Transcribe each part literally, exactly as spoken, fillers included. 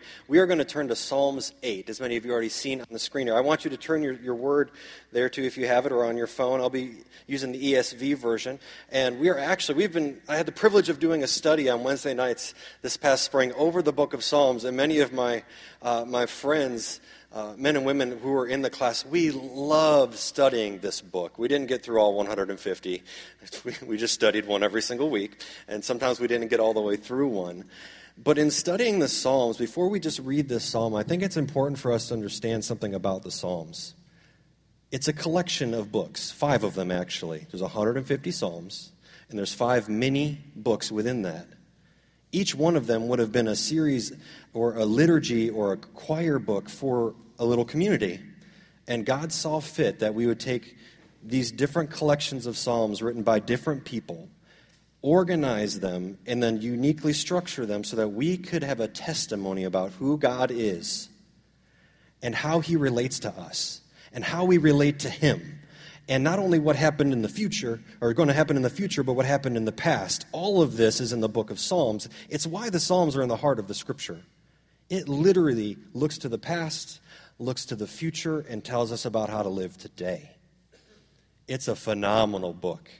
we are going to turn to Psalms eight, as many of you already seen on the screen here. I want you to turn your, your word there too, if you have it, or on your phone. I'll be using the E S V version. And we are actually, we've been, I had the privilege of doing a study on Wednesday nights this past spring over the book of Psalms, and many of my, uh, my friends, Uh, men and women who were in the class, we loved studying this book. We didn't get through all one hundred fifty. We, we just studied one every single week, and sometimes we didn't get all the way through one. But in studying the Psalms, before we just read this psalm, I think it's important for us to understand something about the Psalms. It's a collection of books, five of them actually. There's one hundred fifty psalms, and there's five mini books within that. Each one of them would have been a series or a liturgy or a choir book for a little community. And God saw fit that we would take these different collections of psalms written by different people, organize them, and then uniquely structure them so that we could have a testimony about who God is and how he relates to us and how we relate to him. And not only what happened in the future, or going to happen in the future, but what happened in the past. All of this is in the book of Psalms. It's why the Psalms are in the heart of the Scripture. It literally looks to the past, looks to the future, and tells us about how to live today. It's a phenomenal book.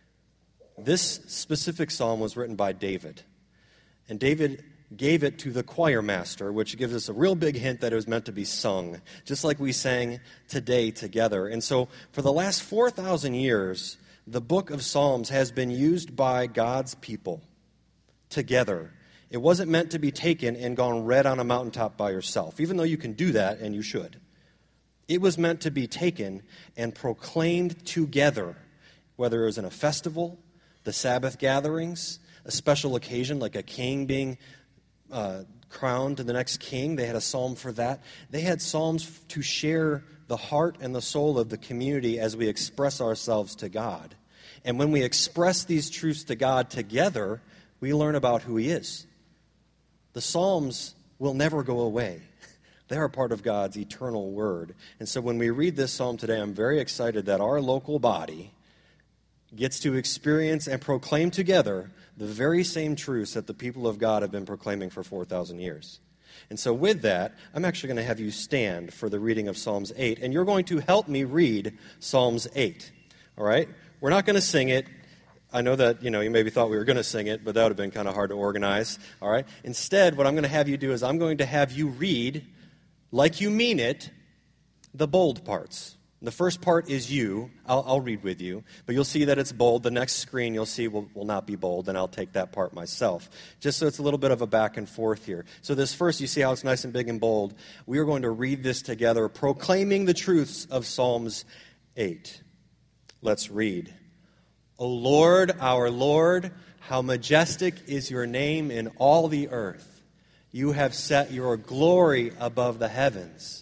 This specific psalm was written by David. And David gave it to the choir master, which gives us a real big hint that it was meant to be sung, just like we sang today together. And so for the last four thousand years, the book of Psalms has been used by God's people together. It wasn't meant to be taken and gone read on a mountaintop by yourself, even though you can do that, and you should. It was meant to be taken and proclaimed together, whether it was in a festival, the Sabbath gatherings, a special occasion like a king being Uh, crowned to the next king. They had a psalm for that. They had psalms to share the heart and the soul of the community as we express ourselves to God. And when we express these truths to God together, we learn about who he is. The psalms will never go away. They are part of God's eternal word. And so when we read this psalm today, I'm very excited that our local body gets to experience and proclaim together the very same truths that the people of God have been proclaiming for four thousand years. And so with that, I'm actually going to have you stand for the reading of Psalms eight, and you're going to help me read Psalms eight. All right? We're not going to sing it. I know that, you know, you maybe thought we were going to sing it, but that would have been kind of hard to organize. All right? Instead, what I'm going to have you do is I'm going to have you read, like you mean it, the bold parts. The first part is you. I'll, I'll read with you, but you'll see that it's bold. The next screen you'll see will, will not be bold, and I'll take that part myself, just so it's a little bit of a back and forth here. So this first, you see how it's nice and big and bold. We are going to read this together, proclaiming the truths of Psalms eight. Let's read. O Lord, our Lord, how majestic is your name in all the earth. You have set your glory above the heavens.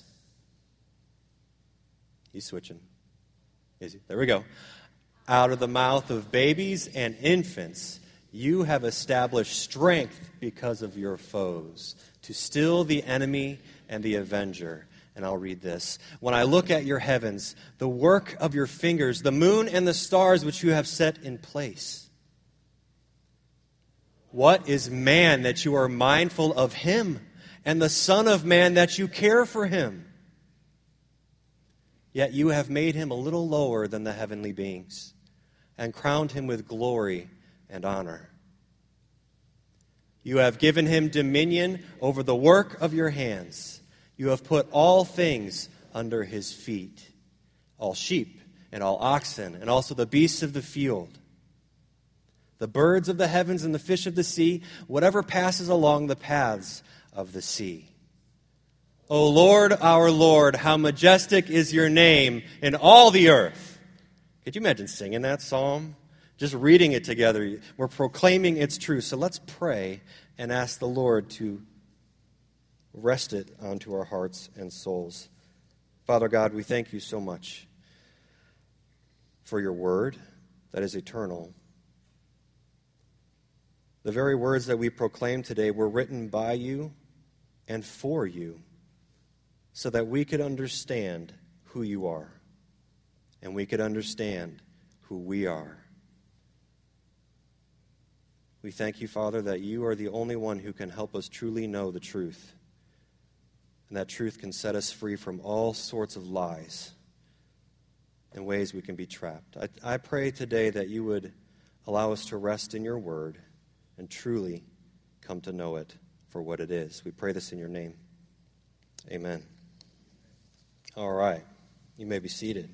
He's switching. Is he? There we go. Out of the mouth of babies and infants, you have established strength because of your foes, to still the enemy and the avenger. And I'll read this. When I look at your heavens, the work of your fingers, the moon and the stars which you have set in place. What is man that you are mindful of him, and the son of man that you care for him? Yet you have made him a little lower than the heavenly beings and crowned him with glory and honor. You have given him dominion over the work of your hands. You have put all things under his feet, all sheep and all oxen, and also the beasts of the field, the birds of the heavens and the fish of the sea, whatever passes along the paths of the sea. O Lord, our Lord, how majestic is your name in all the earth. Could you imagine singing that psalm? Just reading it together. We're proclaiming its truth. So let's pray and ask the Lord to rest it onto our hearts and souls. Father God, we thank you so much for your word that is eternal. The very words that we proclaim today were written by you and for you, so that we could understand who you are, and we could understand who we are. We thank you, Father, that you are the only one who can help us truly know the truth. And that truth can set us free from all sorts of lies and ways we can be trapped. I, I pray today that you would allow us to rest in your word and truly come to know it for what it is. We pray this in your name. Amen. All right. You may be seated.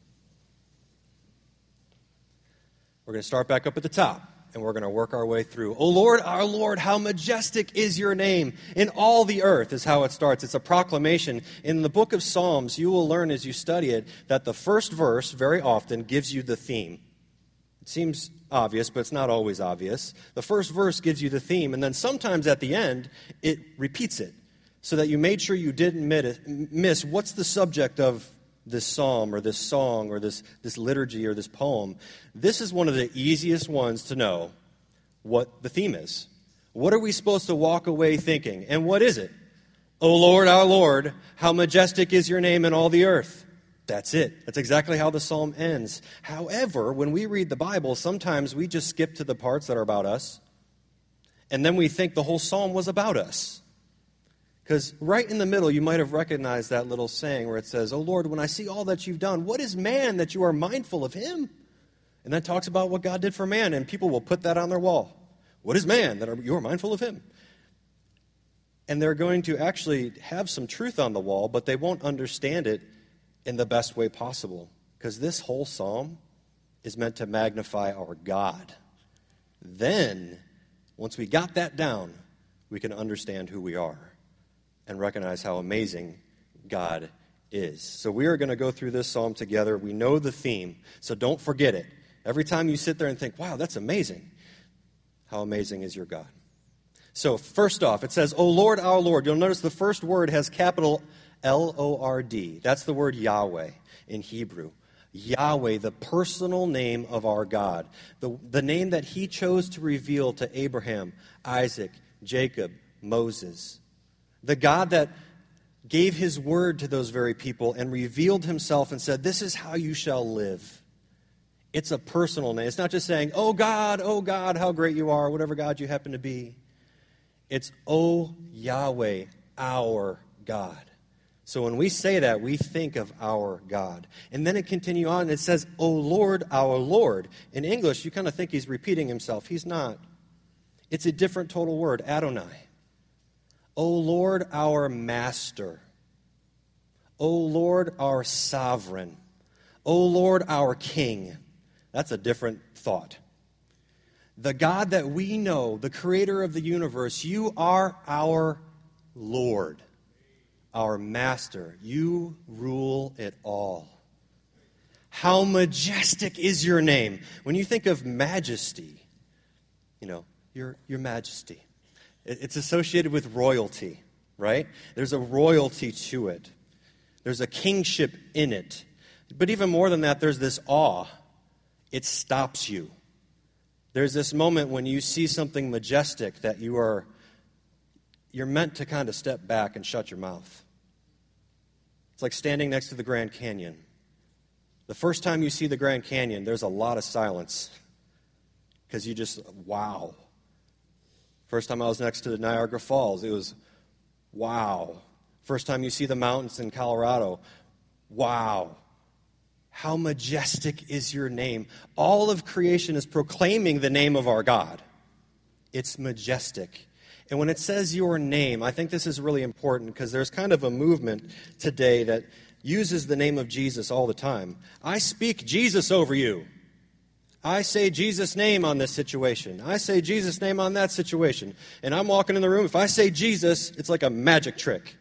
We're going to start back up at the top, and we're going to work our way through. O Lord, our Lord, how majestic is your name in all the earth, is how it starts. It's a proclamation. In the book of Psalms, you will learn as you study it that the first verse very often gives you the theme. It seems obvious, but it's not always obvious. The first verse gives you the theme, and then sometimes at the end, it repeats it, so that you made sure you didn't miss what's the subject of this psalm or this song or this, this liturgy or this poem. This is one of the easiest ones to know what the theme is. What are we supposed to walk away thinking? And what is it? O Lord, our Lord, how majestic is your name in all the earth. That's it. That's exactly how the psalm ends. However, when we read the Bible, sometimes we just skip to the parts that are about us, and then we think the whole psalm was about us. Because right in the middle, you might have recognized that little saying where it says, "O Lord, when I see all that you've done, what is man that you are mindful of him?" And that talks about what God did for man, and people will put that on their wall. What is man that you are mindful of him? And they're going to actually have some truth on the wall, but they won't understand it in the best way possible. Because this whole psalm is meant to magnify our God. Then, once we got that down, we can understand who we are and recognize how amazing God is. So we are going to go through this psalm together. We know the theme, so don't forget it. Every time you sit there and think, wow, that's amazing, how amazing is your God? So first off, it says, O Lord, our Lord. You'll notice the first word has capital L O R D. That's the word Yahweh in Hebrew. Yahweh, the personal name of our God. The, the name that he chose to reveal to Abraham, Isaac, Jacob, Moses. The God that gave his word to those very people and revealed himself and said, this is how you shall live. It's a personal name. It's not just saying, oh God, oh God, how great you are, whatever God you happen to be. It's, oh Yahweh, our God. So when we say that, we think of our God. And then it continues on, and it says, O Lord, our Lord. In English, you kind of think he's repeating himself. He's not. It's a different total word, Adonai. O Lord, our Master. O Lord, our Sovereign. O Lord, our King. That's a different thought. The God that we know, the creator of the universe, you are our Lord, our Master. You rule it all. How majestic is your name. When you think of majesty, you know, your, your majesty. It's associated with royalty, right? There's a royalty to it. There's a kingship in it. But even more than that, there's this awe. It stops you. There's this moment when you see something majestic that you are, you're meant to kind of step back and shut your mouth. It's like standing next to the Grand Canyon. The first time you see the Grand Canyon, there's a lot of silence because you just, wow. First time I was next to the Niagara Falls, it was, wow. First time you see the mountains in Colorado, wow. How majestic is your name. All of creation is proclaiming the name of our God. It's majestic. And when it says your name, I think this is really important because there's kind of a movement today that uses the name of Jesus all the time. I speak Jesus over you. I say Jesus' name on this situation. I say Jesus' name on that situation. And I'm walking in the room. If I say Jesus, it's like a magic trick.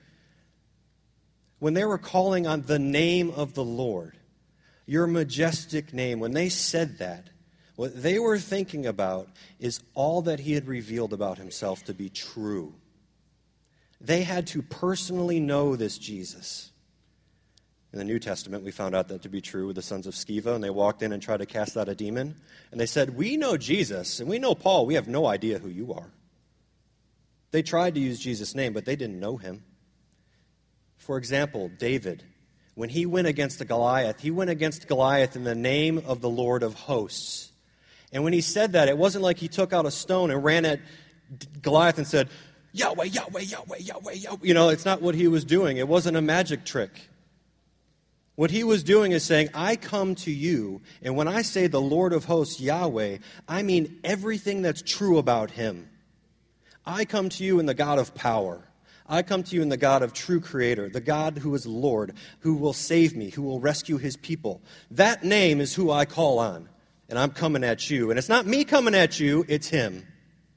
When they were calling on the name of the Lord, your majestic name, when they said that, what they were thinking about is all that he had revealed about himself to be true. They had to personally know this Jesus. In the New Testament, we found out that to be true with the sons of Sceva, and they walked in and tried to cast out a demon. And they said, we know Jesus, and we know Paul. We have no idea who you are. They tried to use Jesus' name, but they didn't know him. For example, David, when he went against the Goliath, he went against Goliath in the name of the Lord of hosts. And when he said that, it wasn't like he took out a stone and ran at Goliath and said, Yahweh, Yahweh, Yahweh, Yahweh, Yahweh. You know, it's not what he was doing. It wasn't a magic trick. What he was doing is saying, I come to you, and when I say the Lord of hosts, Yahweh, I mean everything that's true about him. I come to you in the God of power. I come to you in the God of true creator, the God who is Lord, who will save me, who will rescue his people. That name is who I call on, and I'm coming at you. And it's not me coming at you, it's him.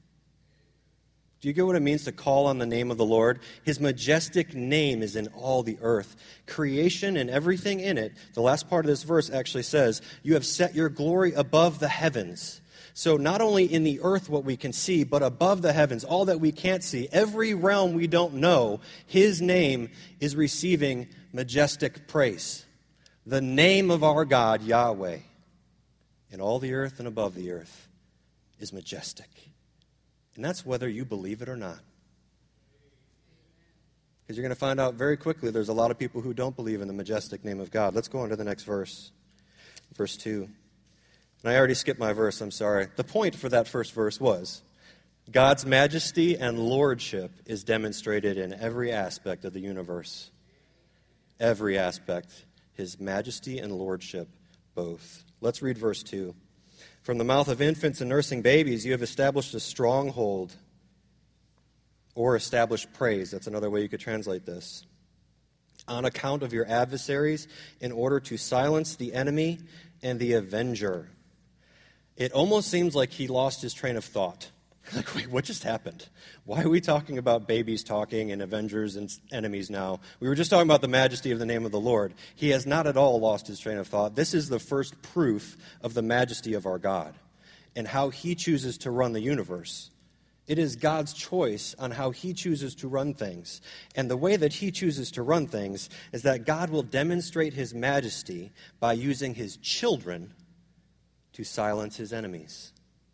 Do you get what it means to call on the name of the Lord? His majestic name is in all the earth. Creation and everything in it, the last part of this verse actually says, you have set your glory above the heavens. So not only in the earth what we can see, but above the heavens, all that we can't see, every realm we don't know, his name is receiving majestic praise. The name of our God, Yahweh, in all the earth and above the earth, is majestic. And that's whether you believe it or not. Because you're going to find out very quickly there's a lot of people who don't believe in the majestic name of God. Let's go on to the next verse. Verse two. And I already skipped my verse, I'm sorry. The point for that first verse was, God's majesty and lordship is demonstrated in every aspect of the universe. Every aspect. His majesty and lordship, both. Let's read verse two. From the mouth of infants and nursing babies, you have established a stronghold, or established praise. That's another way you could translate this. On account of your adversaries, in order to silence the enemy and the avenger. It almost seems like he lost his train of thought. Like, wait, what just happened? Why are we talking about babies talking and avengers and enemies now? We were just talking about the majesty of the name of the Lord. He has not at all lost his train of thought. This is the first proof of the majesty of our God and how he chooses to run the universe. It is God's choice on how he chooses to run things. And the way that he chooses to run things is that God will demonstrate his majesty by using his children to silence his enemies.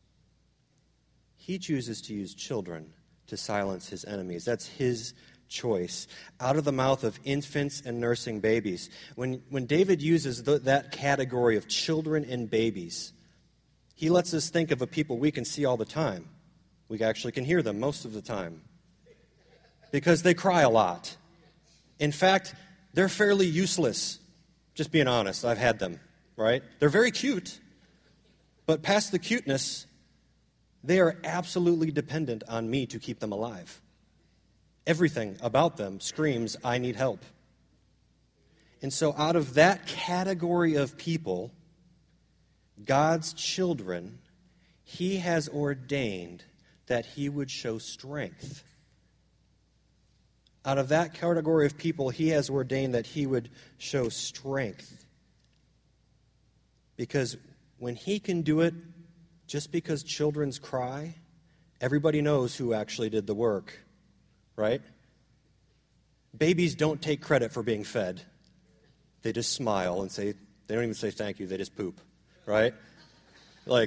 He chooses to use children to silence his enemies. That's his choice. Out of the mouth of infants and nursing babies. When, when David uses the, that category of children and babies, he lets us think of a people we can see all the time. We actually can hear them most of the time because they cry a lot. In fact, they're fairly useless. Just being honest, I've had them, right? They're very cute, but past the cuteness, they are absolutely dependent on me to keep them alive. Everything about them screams, I need help. And so out of that category of people, God's children, he has ordained that he would show strength. Out of that category of people, he has ordained that he would show strength. Because when he can do it, just because children's cry, everybody knows who actually did the work, right? Babies don't take credit for being fed. They just smile and say, they don't even say thank you, they just poop, right? Like,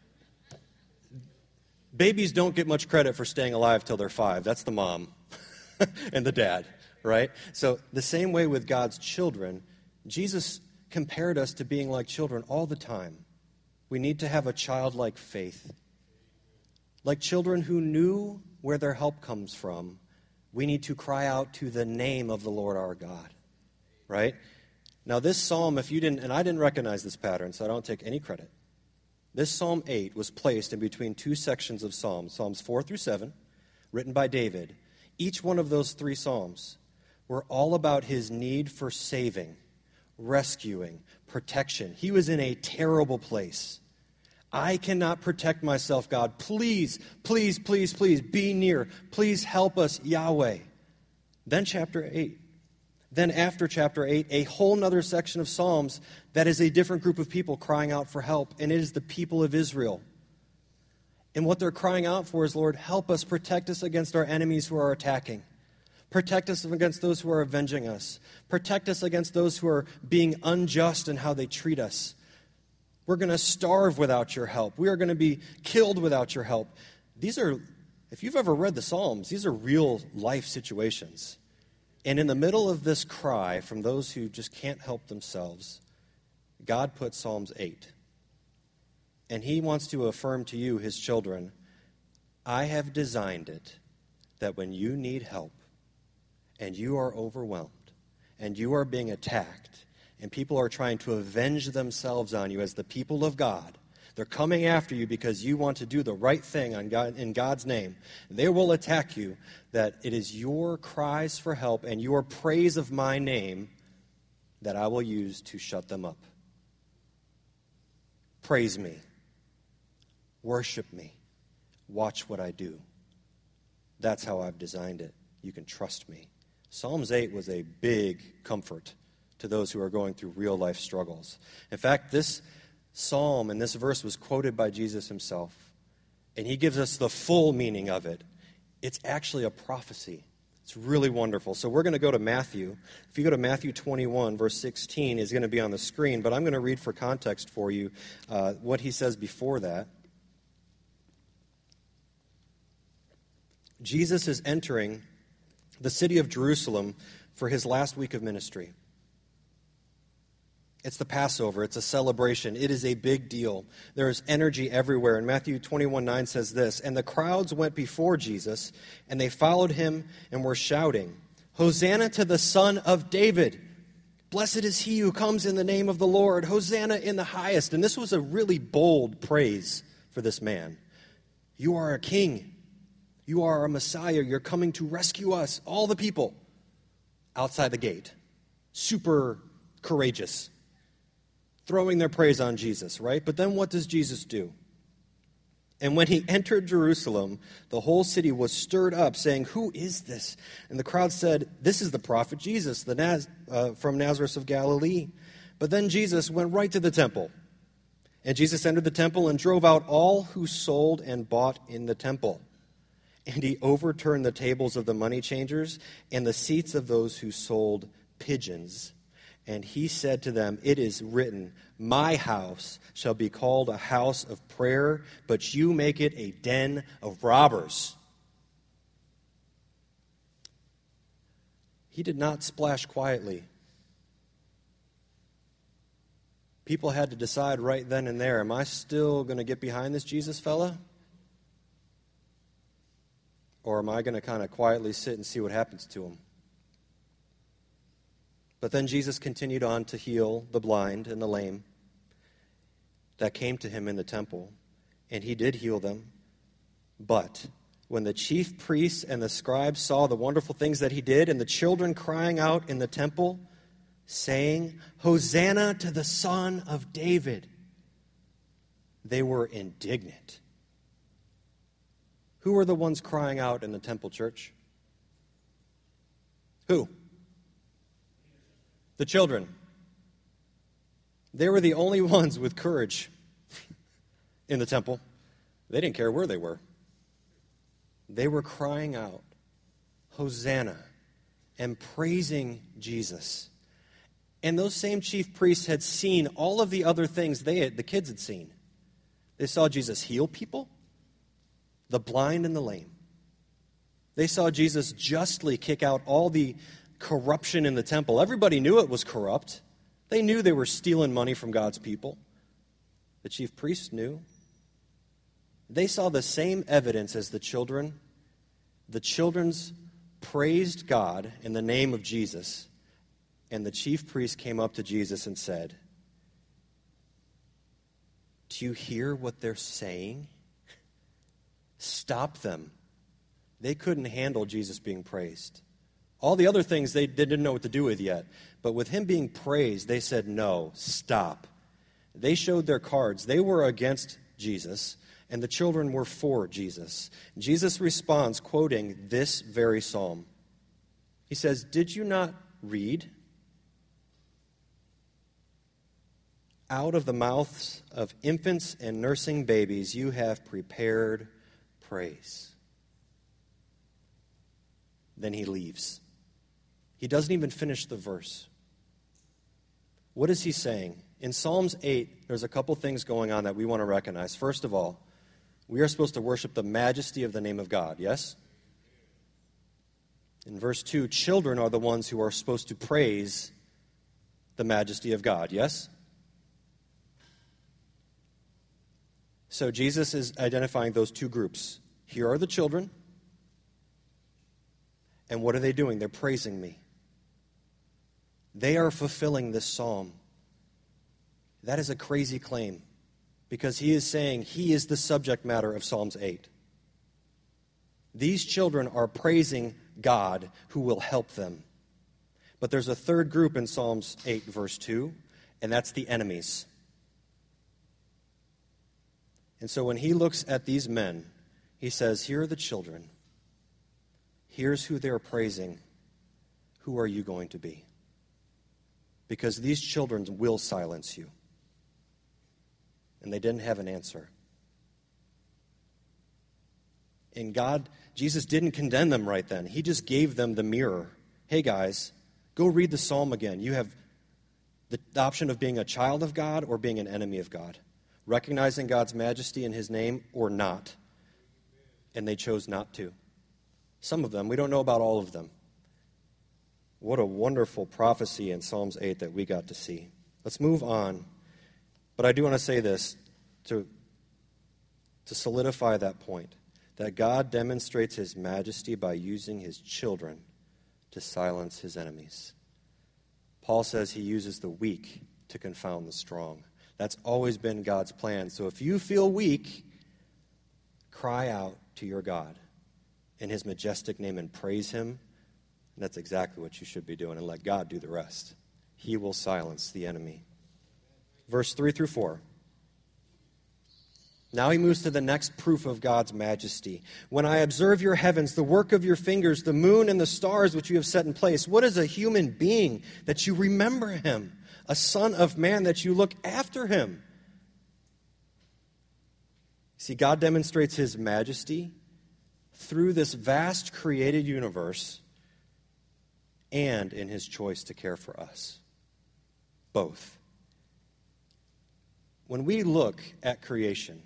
babies don't get much credit for staying alive till they're five. That's the mom and the dad, right? So the same way with God's children, Jesus compared us to being like children all the time. We need to have a childlike faith. Like children who knew where their help comes from, we need to cry out to the name of the Lord our God, right? Now this psalm, if you didn't, and I didn't recognize this pattern, so I don't take any credit. This Psalm eight was placed in between two sections of Psalms, Psalms four through seven, written by David. Each one of those three Psalms were all about his need for saving, rescuing, protection. He was in a terrible place. I cannot protect myself, God. Please, please, please, please be near. Please help us, Yahweh. Then chapter eight. Then after chapter eight, a whole other section of Psalms that is a different group of people crying out for help, and it is the people of Israel. And what they're crying out for is, Lord, help us, protect us against our enemies who are attacking. Protect us against those who are avenging us. Protect us against those who are being unjust in how they treat us. We're going to starve without your help. We are going to be killed without your help. These are, if you've ever read the Psalms, these are real life situations. And in the middle of this cry from those who just can't help themselves, God put Psalms eight. And he wants to affirm to you, his children, I have designed it that when you need help and you are overwhelmed and you are being attacked and people are trying to avenge themselves on you as the people of God, they're coming after you because you want to do the right thing on God, in God's name. They will attack you, that it is your cries for help and your praise of my name that I will use to shut them up. Praise me. Worship me. Watch what I do. That's how I've designed it. You can trust me. Psalms eight was a big comfort to those who are going through real life struggles. In fact, this psalm and this verse was quoted by Jesus himself, and he gives us the full meaning of it. It's actually a prophecy. It's really wonderful. So we're going to go to Matthew. If you go to Matthew twenty-one, verse sixteen is going to be on the screen, but I'm going to read for context for you uh, what he says before that. Jesus is entering the city of Jerusalem for his last week of ministry. It's the Passover. It's a celebration. It is a big deal. There is energy everywhere. And Matthew twenty-one nine says this, "And the crowds went before Jesus, and they followed him and were shouting, 'Hosanna to the Son of David. Blessed is he who comes in the name of the Lord. Hosanna in the highest.'" And this was a really bold praise for this man. You are a king. You are a Messiah. You're coming to rescue us. All the people outside the gate. Super courageous. Throwing their praise on Jesus, right? But then what does Jesus do? "And when he entered Jerusalem, the whole city was stirred up, saying, 'Who is this?' And the crowd said, 'This is the prophet Jesus, the Naz- uh, from Nazareth of Galilee.' But then Jesus went right to the temple. And Jesus entered the temple and drove out all who sold and bought in the temple. And he overturned the tables of the money changers and the seats of those who sold pigeons. And he said to them, 'It is written, my house shall be called a house of prayer, but you make it a den of robbers.'" He did not splash quietly. People had to decide right then and there, am I still going to get behind this Jesus fella? Or am I going to kind of quietly sit and see what happens to him? But then Jesus continued on to heal the blind and the lame that came to him in the temple, and he did heal them. But when the chief priests and the scribes saw the wonderful things that he did, and the children crying out in the temple, saying, "Hosanna to the Son of David," they were indignant. Who were the ones crying out in the temple, church? Who? The children. They were the only ones with courage in the temple. They didn't care where they were. They were crying out, "Hosanna," and praising Jesus. And those same chief priests had seen all of the other things they had, the kids had seen. They saw Jesus heal people, the blind and the lame. They saw Jesus justly kick out all the corruption in the temple. Everybody knew it was corrupt. They knew they were stealing money from God's people. The chief priests knew. They saw the same evidence as the children. The children's praised God in the name of Jesus. And the chief priest came up to Jesus and said, "Do you hear what they're saying? Stop them." They couldn't handle Jesus being praised. All the other things they, they didn't know what to do with yet. But with him being praised, they said, "No, stop." They showed their cards. They were against Jesus, and the children were for Jesus. Jesus responds, quoting this very psalm. He says, "Did you not read? Out of the mouths of infants and nursing babies you have prepared praise." Then he leaves. He doesn't even finish the verse. What is he saying? In Psalms eight, there's a couple things going on that we want to recognize. First of all, we are supposed to worship the majesty of the name of God, yes? In verse two, children are the ones who are supposed to praise the majesty of God, yes? So Jesus is identifying those two groups. Here are the children, And what are they doing? They're praising me. They are fulfilling this psalm. That is a crazy claim, because he is saying he is the subject matter of Psalms eight. These children are praising God who will help them. But there's a third group in Psalms eight, verse two, and that's the enemies. And so when he looks at these men, he says, here are the children. Here's who they're praising. Who are you going to be? Because these children will silence you. And they didn't have an answer. And God, Jesus didn't condemn them right then. He just gave them the mirror. Hey guys, go read the psalm again. You have the option of being a child of God or being an enemy of God. Recognizing God's majesty in his name or not. And they chose not to. Some of them, we don't know about all of them. What a wonderful prophecy in Psalms eight that we got to see. Let's move on. But I do want to say this to, to solidify that point, that God demonstrates his majesty by using his children to silence his enemies. Paul says he uses the weak to confound the strong. That's always been God's plan. So if you feel weak, cry out to your God in his majestic name and praise him. And that's exactly what you should be doing, and let God do the rest. He will silence the enemy. Verse three through four. Now he moves to the next proof of God's majesty. When I observe your heavens, the work of your fingers, the moon and the stars which you have set in place, what is a human being that you remember him? A son of man that you look after him? See, God demonstrates his majesty through this vast created universe and in his choice to care for us. Both. When we look at creation,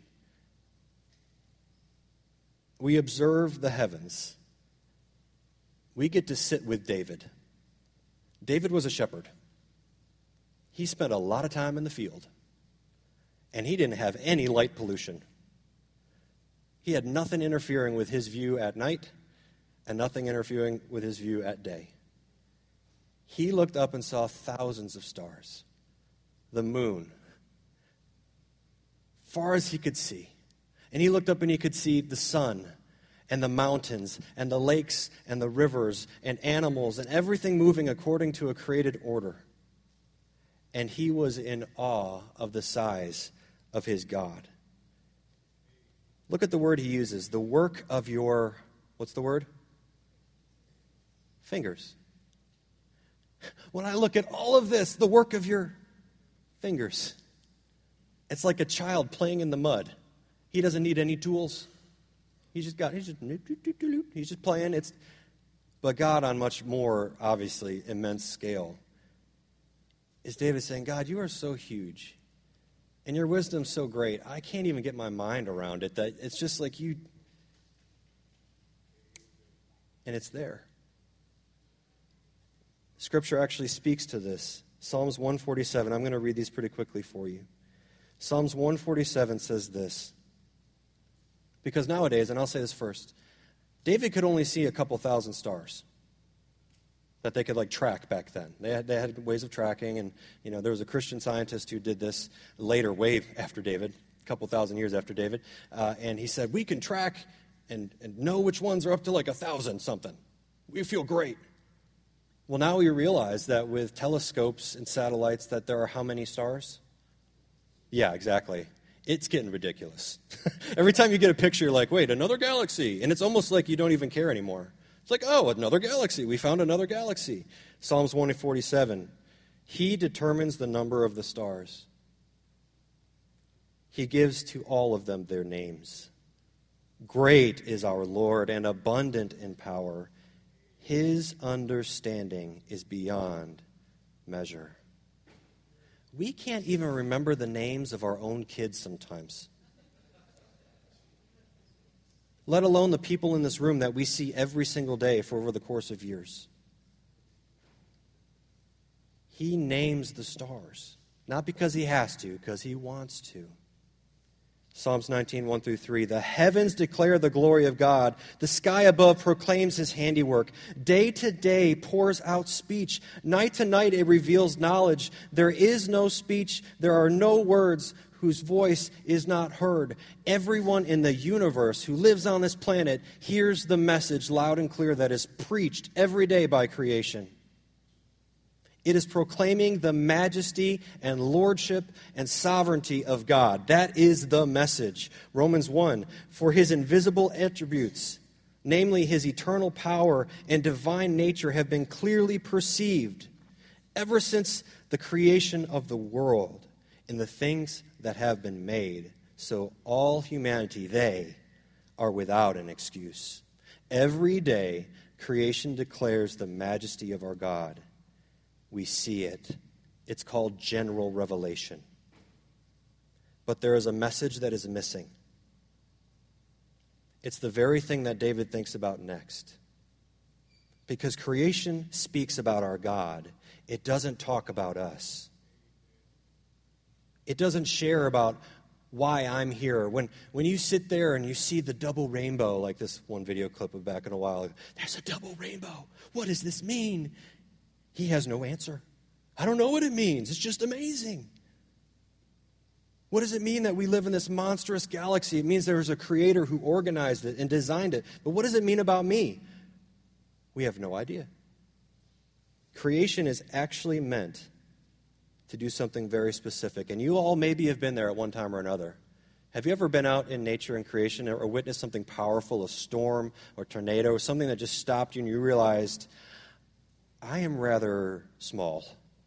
we observe the heavens. We get to sit with David. David was a shepherd. He spent a lot of time in the field, and he didn't have any light pollution. He had nothing interfering with his view at night and nothing interfering with his view at day. He looked up and saw thousands of stars, the moon, far as he could see. And he looked up and he could see the sun and the mountains and the lakes and the rivers and animals and everything moving according to a created order. And he was in awe of the size of his God. Look at the word he uses, the work of your, what's the word? Fingers. When I look at all of this, the work of your fingers, it's like a child playing in the mud. He doesn't need any tools. He's just got, he's just, he's just playing. It's, but God, on much more, obviously, immense scale, is David saying, God, you are so huge, and your wisdom's so great, I can't even get my mind around it, that it's just like you, and it's there. Scripture actually speaks to this. Psalms one forty-seven, I'm going to read these pretty quickly for you. Psalms one forty-seven says this, because nowadays, and I'll say this first, David could only see a couple thousand stars that they could like track back then. They had, they had ways of tracking, and you know there was a Christian scientist who did this later, way after David, a couple thousand years after David, uh, and he said, we can track and, and know which ones are up to like a thousand something. We feel great. Well, now we realize that with telescopes and satellites that there are how many stars? Yeah, exactly. It's getting ridiculous. Every time you get a picture, you're like, wait, another galaxy. And it's almost like you don't even care anymore. It's like, oh, another galaxy. We found another galaxy. Psalms one forty-seven. He determines the number of the stars. He gives to all of them their names. Great is our Lord and abundant in power. His understanding is beyond measure. We can't even remember the names of our own kids sometimes, let alone the people in this room that we see every single day for over the course of years. He names the stars, not because he has to, because he wants to. Psalms nineteen, one through three. The heavens declare the glory of God. The sky above proclaims his handiwork. Day to day pours out speech. Night to night it reveals knowledge. There is no speech. There are no words whose voice is not heard. Everyone in the universe who lives on this planet hears the message loud and clear that is preached every day by creation. It is proclaiming the majesty and lordship and sovereignty of God. That is the message. Romans one, for his invisible attributes, namely his eternal power and divine nature, have been clearly perceived ever since the creation of the world in the things that have been made. So all humanity, they are without an excuse. Every day, creation declares the majesty of our God. We see it. It's called general revelation. But there is a message that is missing. It's the very thing that David thinks about next. Because creation speaks about our God. It doesn't talk about us. It doesn't share about why I'm here. When, when you sit there and you see the double rainbow, like this one video clip of back in a while, there's a double rainbow. What does this mean? He has no answer. I don't know what it means. It's just amazing. What does it mean that we live in this monstrous galaxy? It means there was a creator who organized it and designed it. But what does it mean about me? We have no idea. Creation is actually meant to do something very specific. And you all maybe have been there at one time or another. Have you ever been out in nature and creation or witnessed something powerful, a storm or tornado, or something that just stopped you and you realized, I am rather small.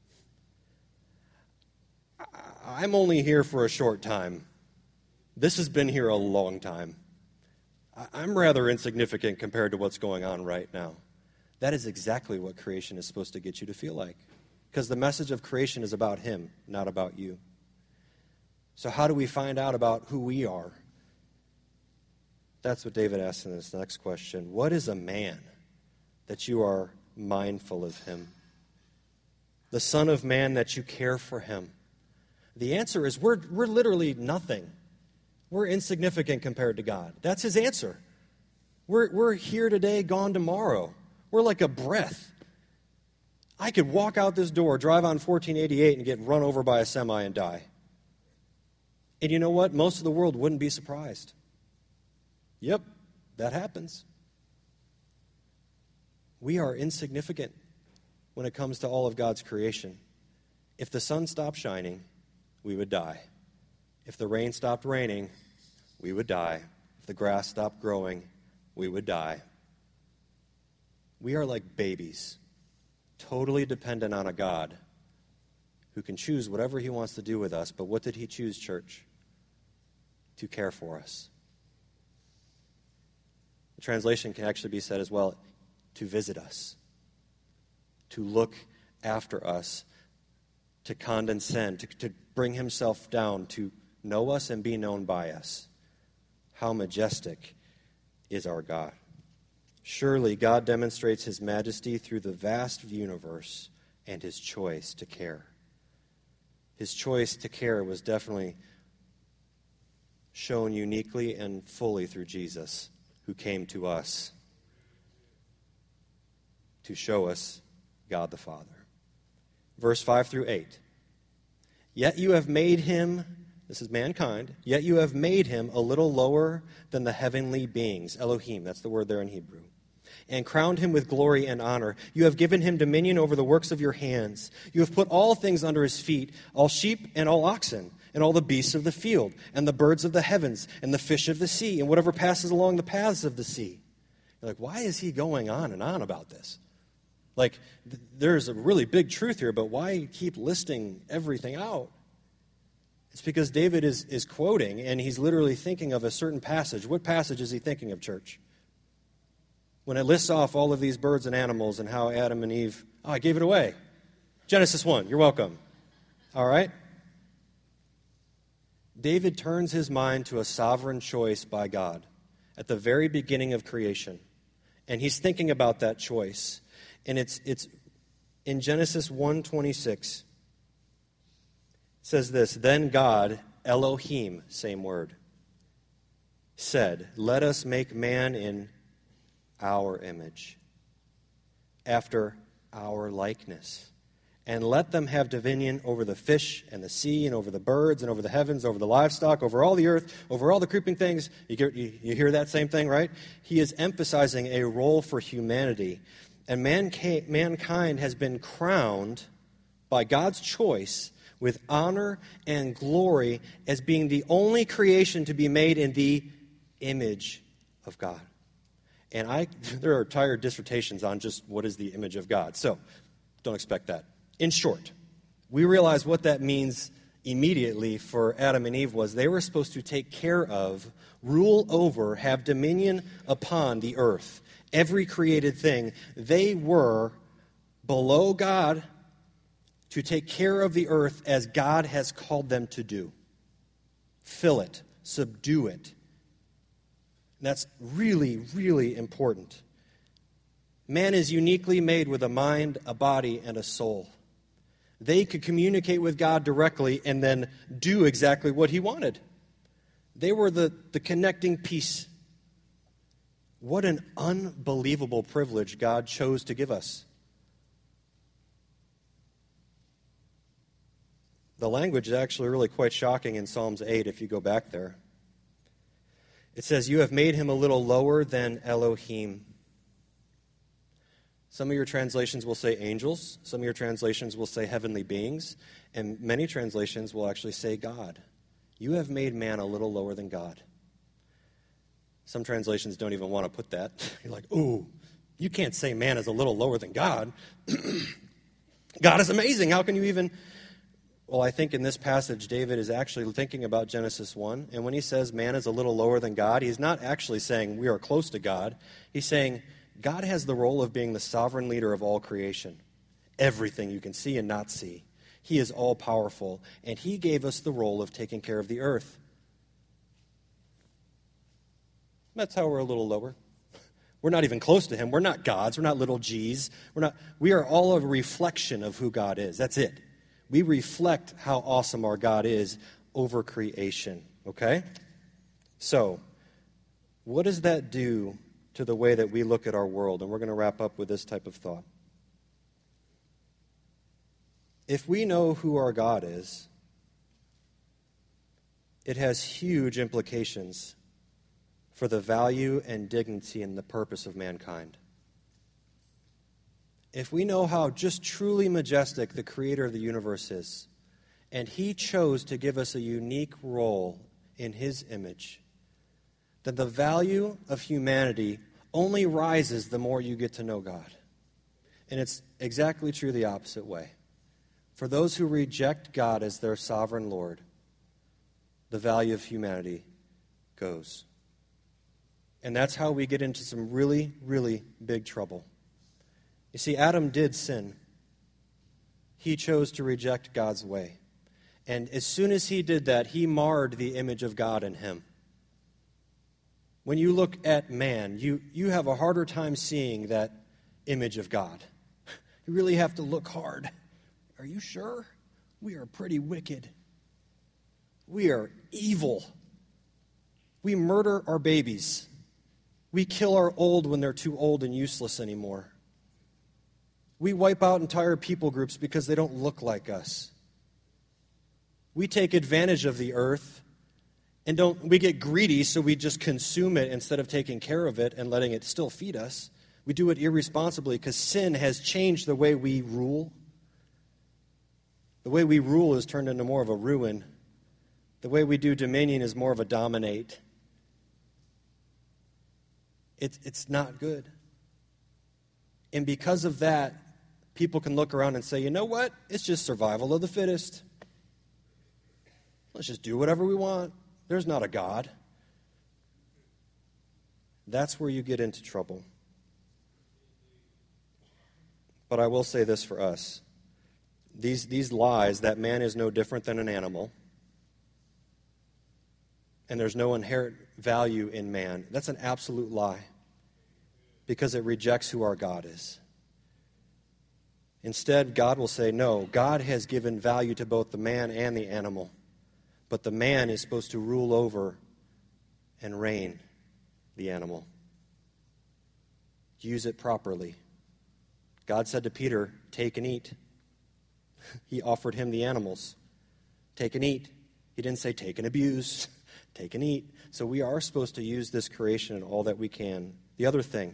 I'm only here for a short time. This has been here a long time. I'm rather insignificant compared to what's going on right now. That is exactly what creation is supposed to get you to feel like. Because the message of creation is about him, not about you. So how do we find out about who we are? That's what David asks in this next question. What is a man that you are mindful of him? The Son of Man that you care for him? The answer is we're, we're literally nothing. We're insignificant compared to God. That's his answer. We're, we're here today, gone tomorrow. We're like a breath. I could walk out this door, drive on fourteen eighty-eight, and get run over by a semi and die. And you know what? Most of the world wouldn't be surprised. Yep, that happens. We are insignificant when it comes to all of God's creation. If the sun stopped shining, we would die. If the rain stopped raining, we would die. If the grass stopped growing, we would die. We are like babies, totally dependent on a God who can choose whatever he wants to do with us. But what did he choose, church? To care for us. The translation can actually be said as well, to visit us, to look after us, to condescend, to, to bring himself down, to know us and be known by us. How majestic is our God. Surely God demonstrates his majesty through the vast universe and his choice to care. His choice to care was definitely shown uniquely and fully through Jesus, who came to us to show us God the Father. Verse five through eight. Yet you have made him, this is mankind, yet you have made him a little lower than the heavenly beings, Elohim, that's the word there in Hebrew, and crowned him with glory and honor. You have given him dominion over the works of your hands. You have put all things under his feet, all sheep and all oxen, and all the beasts of the field, and the birds of the heavens, and the fish of the sea, and whatever passes along the paths of the sea. You're like, why is he going on and on about this? Like, th- there's a really big truth here, but why keep listing everything out? It's because David is, is quoting, and he's literally thinking of a certain passage. What passage is he thinking of, church? When it lists off all of these birds and animals and how Adam and Eve, oh, I gave it away. Genesis one, you're welcome. All right? David turns his mind to a sovereign choice by God at the very beginning of creation. And he's thinking about that choice. And it's it's in Genesis one twenty-six. It says this, then God, Elohim, same word, said, "Let us make man in our image, after our likeness, and let them have dominion over the fish and the sea and over the birds and over the heavens, over the livestock, over all the earth, over all the creeping things." You, get, you, you hear that same thing, right? He is emphasizing a role for humanity. And manca- mankind has been crowned by God's choice with honor and glory as being the only creation to be made in the image of God. And I, there are entire dissertations on just what is the image of God. So, don't expect that. In short, we realize what that means immediately for Adam and Eve was they were supposed to take care of, rule over, have dominion upon the earth. Every created thing. They were below God to take care of the earth as God has called them to do. Fill it, subdue it. And that's really, really important. Man is uniquely made with a mind, a body, and a soul. They could communicate with God directly and then do exactly what he wanted. They were the, the connecting piece. What an unbelievable privilege God chose to give us. The language is actually really quite shocking in Psalms eight if you go back there. It says, "You have made him a little lower than Elohim." Some of your translations will say angels. Some of your translations will say heavenly beings. And many translations will actually say God. You have made man a little lower than God. Some translations don't even want to put that. You're like, ooh, you can't say man is a little lower than God. God is amazing. How can you even... Well, I think in this passage, David is actually thinking about Genesis one. And when he says man is a little lower than God, he's not actually saying we are close to God. He's saying God has the role of being the sovereign leader of all creation. Everything you can see and not see. He is all-powerful. And he gave us the role of taking care of the earth. That's how we're a little lower. We're not even close to him. We're not gods. We're not little g's. We're not. We are all a reflection of who God is. That's it. We reflect how awesome our God is over creation. Okay? So, what does that do to the way that we look at our world? And we're going to wrap up with this type of thought. If we know who our God is, it has huge implications for the value and dignity and the purpose of mankind. If we know how just truly majestic the creator of the universe is, and he chose to give us a unique role in his image, then the value of humanity only rises the more you get to know God. And it's exactly true the opposite way. For those who reject God as their sovereign Lord, the value of humanity goes. And that's how we get into some really, really big trouble. You see, Adam did sin. He chose to reject God's way. And as soon as he did that, he marred the image of God in him. When you look at man, you, you have a harder time seeing that image of God. You really have to look hard. Are you sure? We are pretty wicked. We are evil. We murder our babies. We kill our old when they're too old and useless anymore. We wipe out entire people groups because they don't look like us. We take advantage of the earth and don't we get greedy, so we just consume it instead of taking care of it and letting it still feed us. We do it irresponsibly because sin has changed the way we rule. The way we rule is turned into more of a ruin. The way we do dominion is more of a dominate. It's, it's not good. And because of that, people can look around and say, you know what? It's just survival of the fittest. Let's just do whatever we want. There's not a God. That's where you get into trouble. But I will say this for us. These, these lies that man is no different than an animal and there's no inherent value in man, that's an absolute lie because it rejects who our God is. Instead, God will say, no, God has given value to both the man and the animal, but the man is supposed to rule over and rein the animal. Use it properly. God said to Peter, take and eat. He offered him the animals. Take and eat. He didn't say take and abuse. Take and eat. So we are supposed to use this creation in all that we can. The other thing,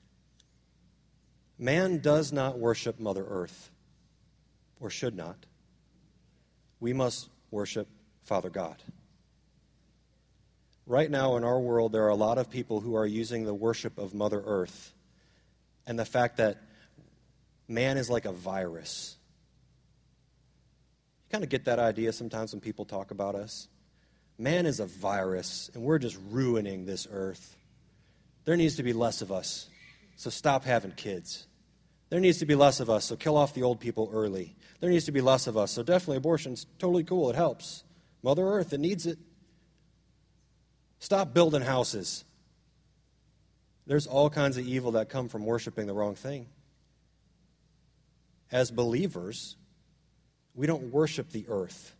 man does not worship Mother Earth, or should not. We must worship Father God. Right now in our world, there are a lot of people who are using the worship of Mother Earth and the fact that man is like a virus. You kind of get that idea sometimes when people talk about us. Man is a virus, and we're just ruining this earth. There needs to be less of us, so stop having kids. There needs to be less of us, so kill off the old people early. There needs to be less of us, so definitely abortion's totally cool, it helps. Mother Earth, it needs it. Stop building houses. There's all kinds of evil that come from worshiping the wrong thing. As believers, we don't worship the earth.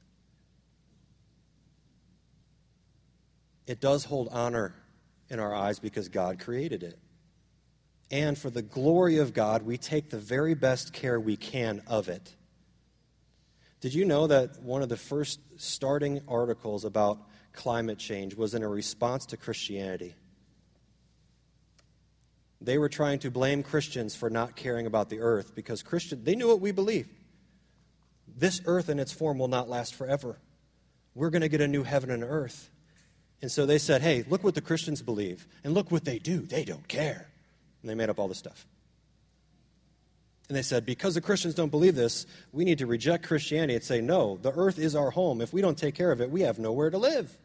It does hold honor in our eyes because God created it. And for the glory of God, we take the very best care we can of it. Did you know that one of the first starting articles about climate change was in a response to Christianity? They were trying to blame Christians for not caring about the earth because Christian, they knew what we believed. This earth in its form will not last forever. We're going to get a new heaven and earth. And so they said, hey, look what the Christians believe, and look what they do. They don't care. And they made up all this stuff. And they said, because the Christians don't believe this, we need to reject Christianity and say, no, the earth is our home. If we don't take care of it, we have nowhere to live.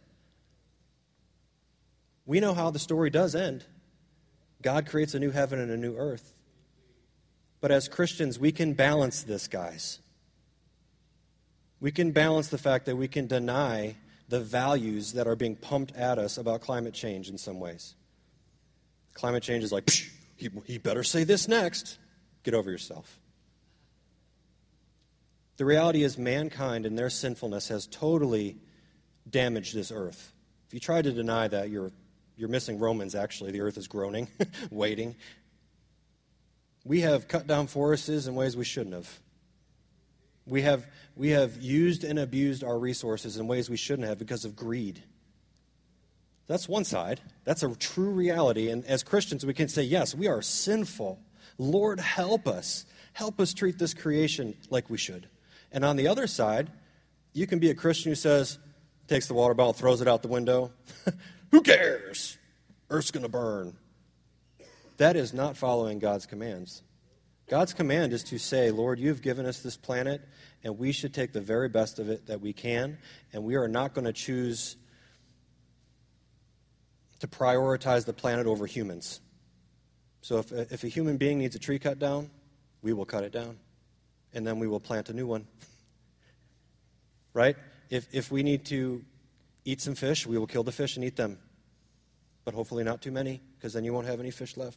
We know how the story does end. God creates a new heaven and a new earth. But as Christians, we can balance this, guys. We can balance the fact that we can deny the values that are being pumped at us about climate change in some ways. Climate change is like, Psh, he, he better say this next. Get over yourself. The reality is mankind and their sinfulness has totally damaged this earth. If you try to deny that, you're, you're missing Romans, actually. The earth is groaning, waiting. We have cut down forests in ways we shouldn't have. We have, we have used and abused our resources in ways we shouldn't have because of greed. That's one side. That's a true reality. And as Christians, we can say, yes, we are sinful. Lord, help us. Help us treat this creation like we should. And on the other side, you can be a Christian who says, takes the water bottle, throws it out the window. Who cares? Earth's going to burn. That is not following God's commands. God's command is to say, Lord, you've given us this planet, and we should take the very best of it that we can, and we are not going to choose to prioritize the planet over humans. So if, if a human being needs a tree cut down, we will cut it down, and then we will plant a new one. Right? If, if we need to eat some fish, we will kill the fish and eat them. But hopefully not too many, because then you won't have any fish left.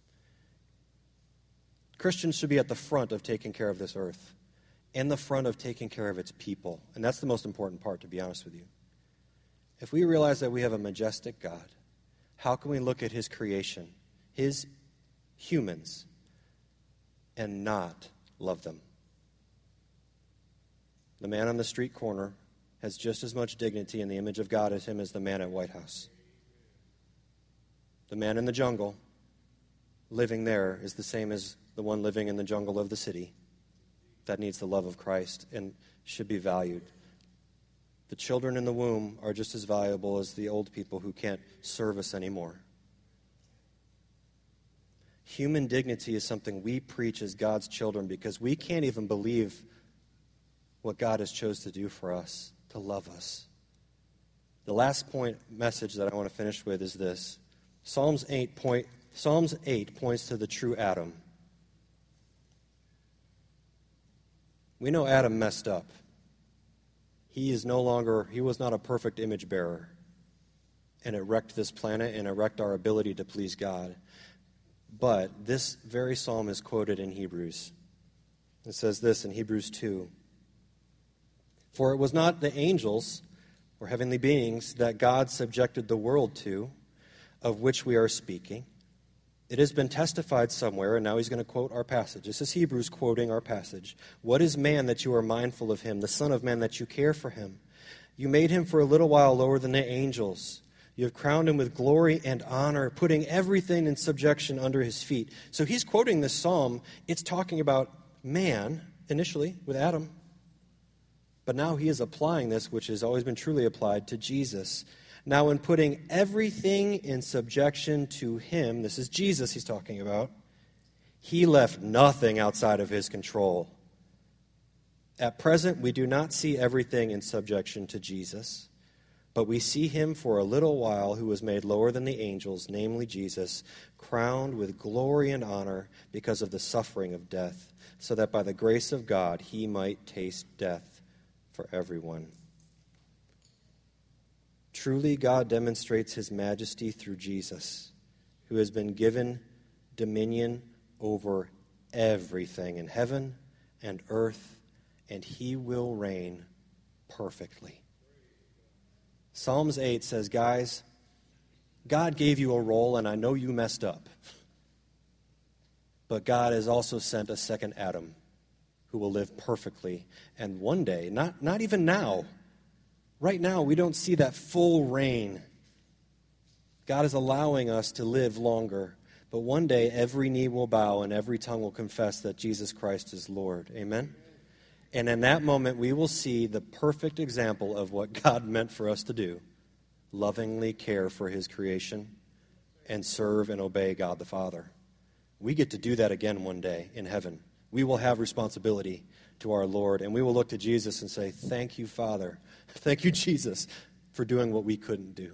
Christians should be at the front of taking care of this earth and the front of taking care of its people. And that's the most important part, to be honest with you. If we realize that we have a majestic God, how can we look at his creation, his humans, and not love them? The man on the street corner has just as much dignity in the image of God as him as the man at White House. The man in the jungle living there is the same as the one living in the jungle of the city that needs the love of Christ and should be valued. The children in the womb are just as valuable as the old people who can't serve us anymore. Human dignity is something we preach as God's children because we can't even believe what God has chose to do for us, to love us. The last point message that I want to finish with is this. Psalms eight point Psalms eight points to the true Adam. We know Adam messed up. He is no longer, he was not a perfect image bearer. And it wrecked this planet and it wrecked our ability to please God. But this very psalm is quoted in Hebrews. It says this in Hebrews two. For it was not the angels or heavenly beings that God subjected the world to, of which we are speaking. It has been testified somewhere, and now he's going to quote our passage. This is Hebrews quoting our passage. What is man that you are mindful of him, the Son of Man that you care for him? You made him for a little while lower than the angels. You have crowned him with glory and honor, putting everything in subjection under his feet. So he's quoting this psalm. It's talking about man, initially, with Adam. But now he is applying this, which has always been truly applied, to Jesus. Now, in putting everything in subjection to him, this is Jesus he's talking about, he left nothing outside of his control. At present, we do not see everything in subjection to Jesus, but we see him for a little while who was made lower than the angels, namely Jesus, crowned with glory and honor because of the suffering of death, so that by the grace of God he might taste death for everyone. Truly, God demonstrates his majesty through Jesus, who has been given dominion over everything in heaven and earth, and he will reign perfectly. Psalms eight says, guys, God gave you a role, and I know you messed up. But God has also sent a second Adam who will live perfectly. And one day, not, not even now, right now, we don't see that full reign. God is allowing us to live longer. But one day, every knee will bow and every tongue will confess that Jesus Christ is Lord. Amen? And in that moment, we will see the perfect example of what God meant for us to do. Lovingly care for his creation and serve and obey God the Father. We get to do that again one day in heaven. We will have responsibility to our Lord, and we will look to Jesus and say, thank you, Father. Thank you, Jesus, for doing what we couldn't do.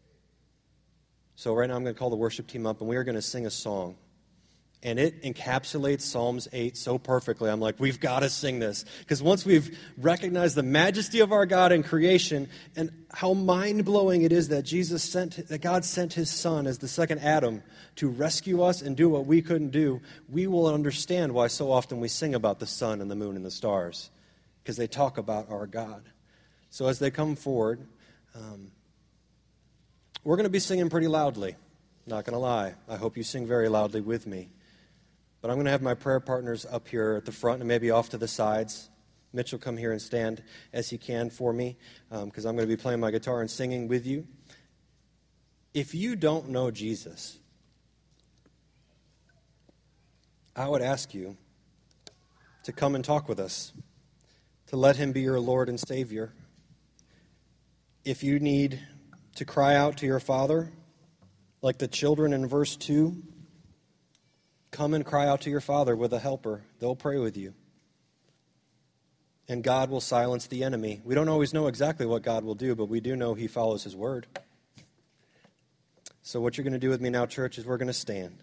So right now I'm going to call the worship team up, and we are going to sing a song. And it encapsulates Psalms eight so perfectly. I'm like, we've got to sing this. Because once we've recognized the majesty of our God in creation and how mind-blowing it is that Jesus sent, that God sent his Son as the second Adam to rescue us and do what we couldn't do, we will understand why so often we sing about the sun and the moon and the stars. Because they talk about our God. So as they come forward, um, we're going to be singing pretty loudly. Not going to lie. I hope you sing very loudly with me. But I'm going to have my prayer partners up here at the front and maybe off to the sides. Mitch will come here and stand as he can for me because um, I'm going to be playing my guitar and singing with you. If you don't know Jesus, I would ask you to come and talk with us, to let him be your Lord and Savior. If you need to cry out to your Father, like the children in verse two, come and cry out to your Father with a helper. They'll pray with you. And God will silence the enemy. We don't always know exactly what God will do, but we do know he follows his word. So what you're going to do with me now, church, is we're going to stand.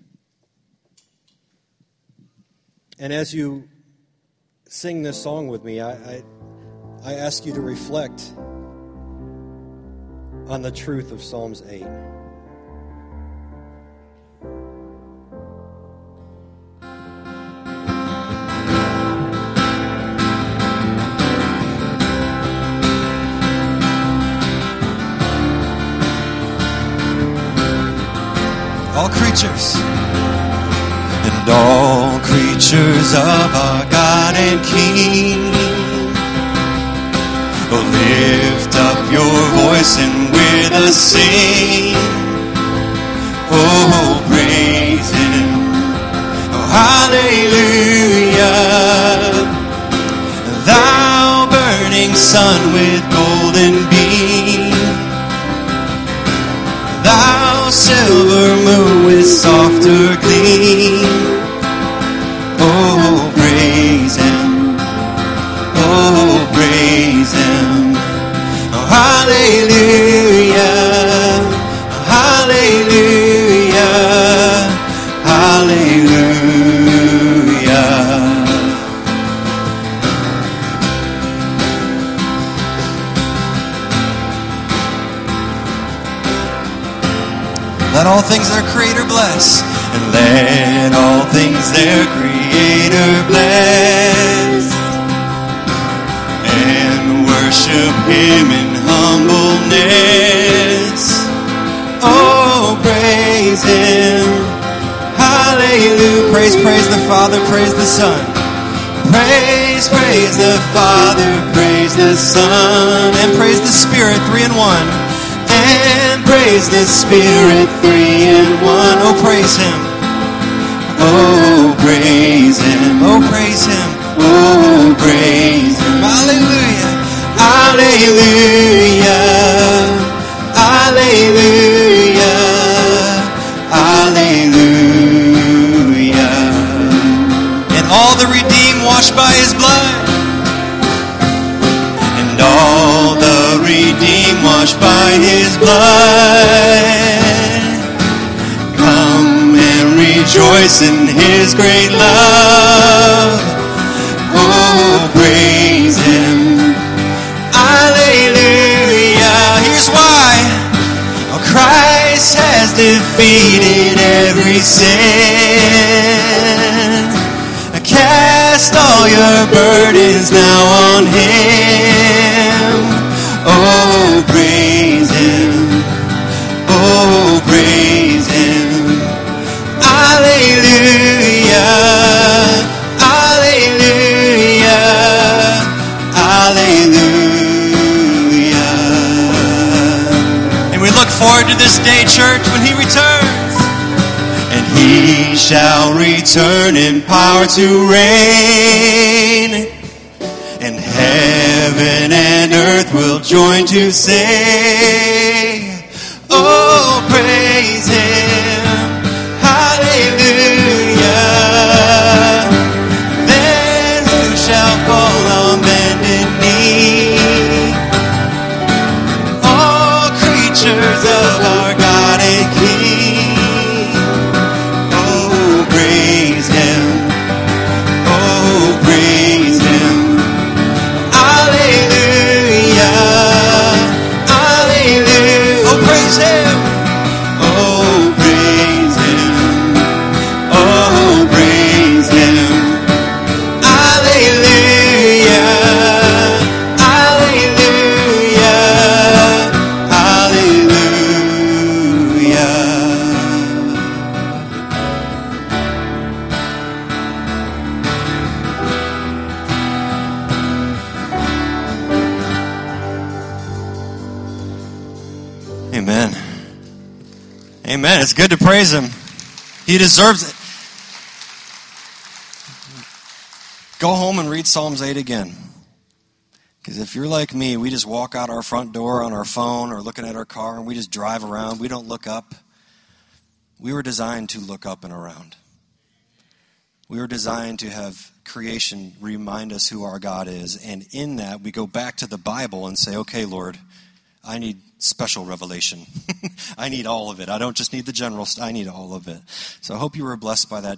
And as you sing this song with me, I, I, I ask you to reflect on the truth of Psalms eight. All creatures and all creatures of our God and King, oh, lift up your voice and with us sing. Oh, praise him. Oh, hallelujah. Thou burning sun with golden beam, thou silver moon with softer gleam. Oh, praise him. Oh, praise him. Oh, hallelujah. Hallelujah. Hallelujah. Let all things their Creator bless, and let all things their Creator bless, and worship him in humble Praise, praise the Father, praise the Son. Praise, praise the Father, praise the Son, and praise the Spirit, three in one. And praise the Spirit, three in one. Oh, praise Him. Oh, praise Him. Oh, praise Him. Oh, praise Him. Hallelujah. Hallelujah. Hallelujah. Hallelujah. And all the redeemed washed by His blood. And all the redeemed washed by His blood. Come and rejoice in His great love. Oh, praise Him. Hallelujah. Here's why. Oh, Christ has defeated every sin. Cast all your burdens now on Him. Oh, praise Him. Oh, praise Him. Hallelujah. Hallelujah. Hallelujah. And we look forward to this day, church, when He returns. And He shall return in power to reign. And heaven and earth will join to say, oh, praise Him. Hallelujah. Then who shall fall on bended knee? All creatures of our God and King. Oh, praise Him. Oh, praise Him. Hallelujah. Hallelujah. Oh, praise Him. Oh, praise Him. Oh, praise Him. Hallelujah. Hallelujah. Hallelujah. Amen. Amen. It's good to praise Him. He deserves it. Go home and read Psalms eight again. Because if you're like me, we just walk out our front door on our phone or looking at our car and we just drive around. We don't look up. We were designed to look up and around. We were designed to have creation remind us who our God is. And in that, we go back to the Bible and say, okay, Lord, I need special revelation. I need all of it. I don't just need the general stuff. I need all of it. So I hope you were blessed by that